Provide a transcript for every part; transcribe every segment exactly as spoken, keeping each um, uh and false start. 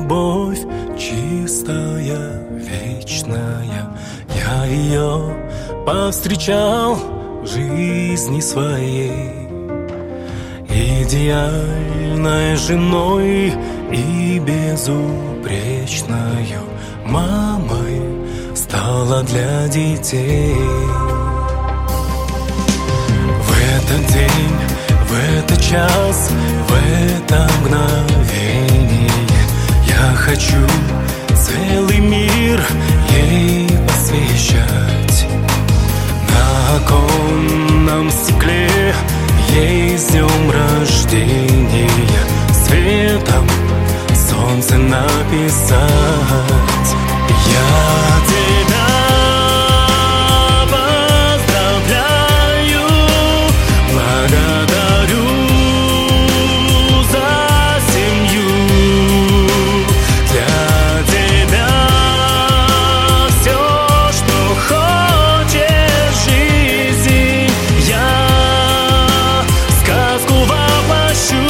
любовь чистая, вечная. Я ее повстречал в жизни своей, идеальной женой и безупречною мамой стала для детей. В этот день, в этот час, в это мгновение я хочу целый мир ей посвящать. На оконном стекле ей с днем рождения светом солнце написать. Я тебя поздравляю, благодарю за семью. Для тебя все, что хочешь в жизни, я сказку воплощу.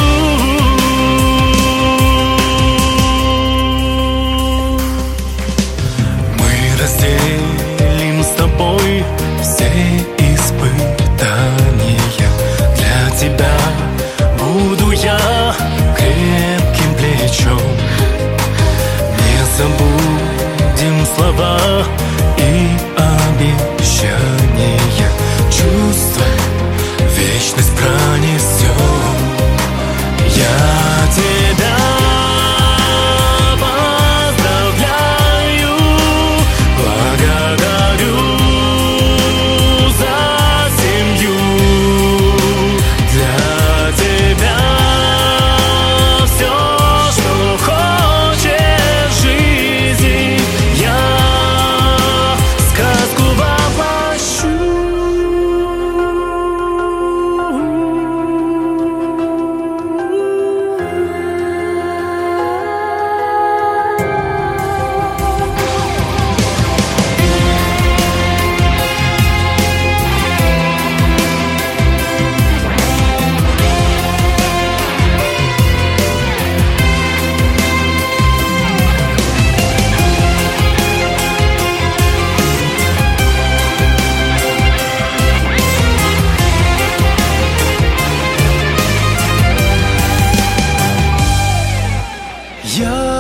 Мы разделим с тобой все испытания. Для тебя буду я крепким плечом. Не забудем слова и обещания. Чувства вечность пронесем. Я тебя поздравляю, благодарю за семью. Для тебя все, что хочешь в жизни, я сказку воплощу. Я